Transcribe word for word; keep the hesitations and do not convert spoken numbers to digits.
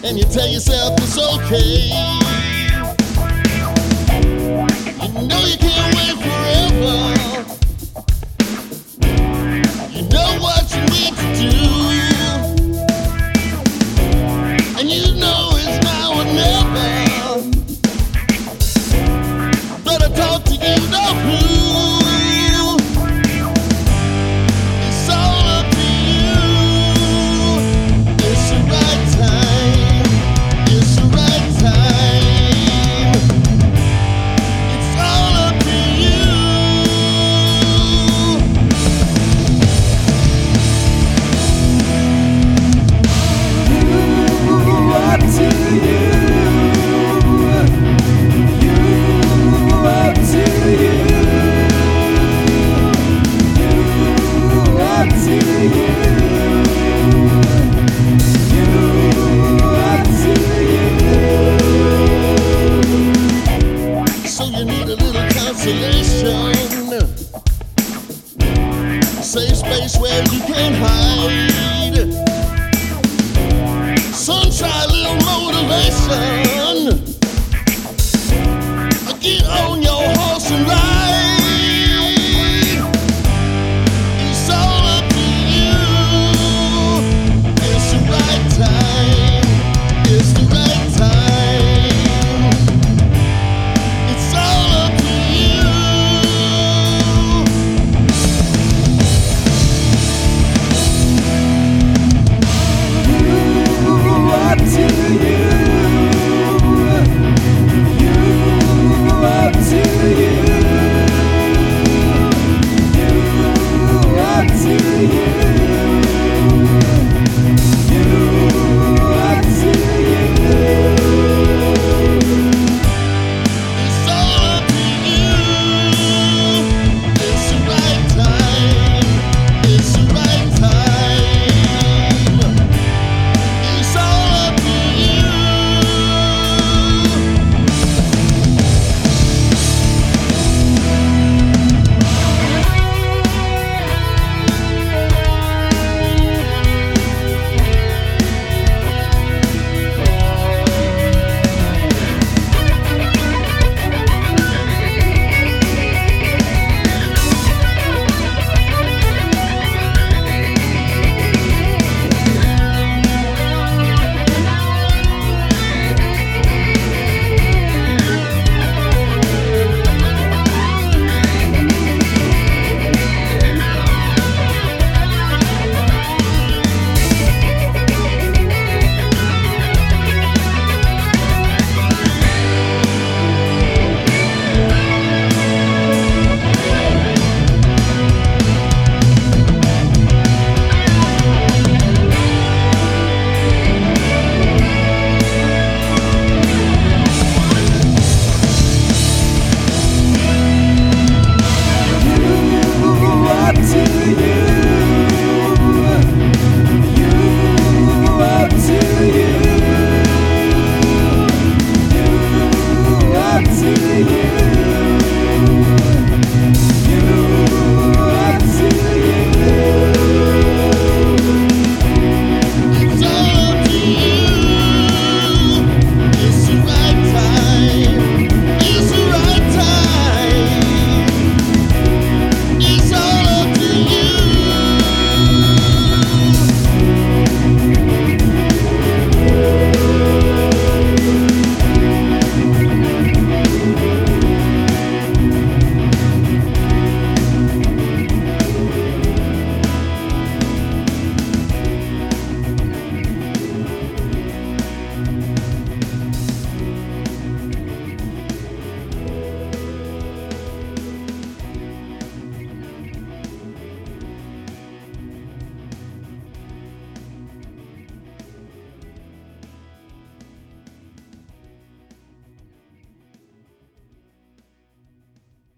and you tell yourself it's okay. You know you can't wait forever. You know what you need to do, and you know it's now or never. Better talk to you know who. It's all up to you. It's the right time. It's the right time. It's all up to you. You up to you. So you need a little consolation, safe space where you can hide. Some try a little motivation.